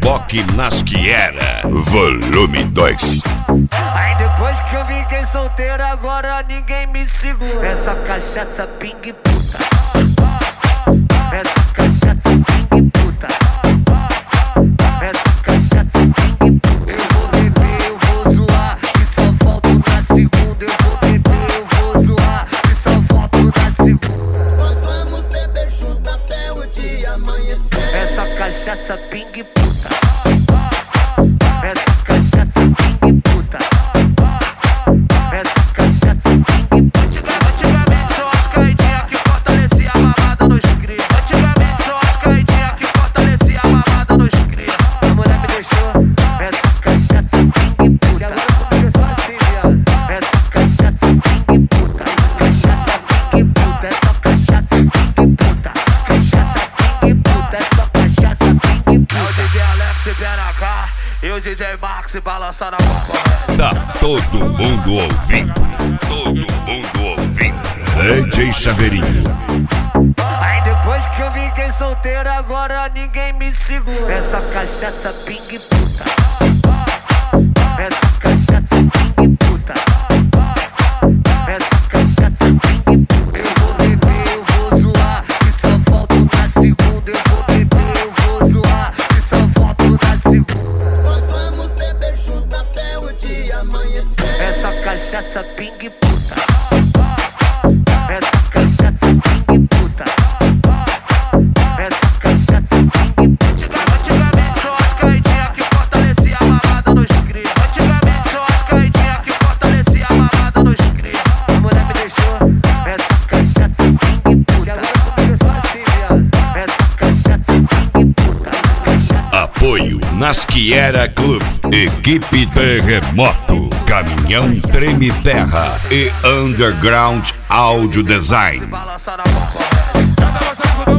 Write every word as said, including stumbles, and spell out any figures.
reboque nas que era. Volume dois. Aí depois que eu fiquei solteiro, agora ninguém me segura. Essa cachaça ping puta. Essa cachaça ping puta. Essa cachaça ping puta. Eu vou beber, eu vou zoar, e só volto na segunda. Eu vou beber, eu vou zoar, e só volto na segunda. Nós vamos beber junto até o dia amanhecer. Essa cachaça ping puta. Essa cachaça ping puta. Essa cachaça ping puta. Antigamente só as caidinhas que fortalecia a mamada nos cria. Antigamente só as caidinhas que fortalecia a mamada nos cria. A mulher me deixou. Essa cachaça ping puta. Agora comigo só assim, viado. Essa cachaça ping puta. Cachaça ping puta. Essa cachaça ping puta. Cachaça ping puta. Essa cachaça ping puta. É o D J Alex e B N H e o D J Max balançando a concorrência. Tá todo mundo ouvindo. Todo mundo ouvindo. D J Chaveirinho. Aí depois que eu fiquei solteiro, agora ninguém me segura. Essa cachaça ping puta. Essa cachaça ping puta. Essa cachaça ping puta. Eu vou beber, eu vou zoar, e só volto na segunda. Eu vou beber, eu vou zoar, e só volto na segunda. Nós vamos beber junto até o dia amanhecer. Essa cachaça ping puta. Essa cachaça ping puta. Essa cachaça ping puta. Antigamente só as caidinhas que fortalecia a mamada nos cria. Antigamente só as caidinhas que fortalecia a mamada nos cria. A mulher me deixou. Essa cachaça ping puta. Agora comigo só assim, viado. Essa cachaça ping puta. Cachaça. Apoio Nasquiera Club, Equipe Terremoto, Caminhão Treme Terra e Underground Audio Design. Balançando a concorrência.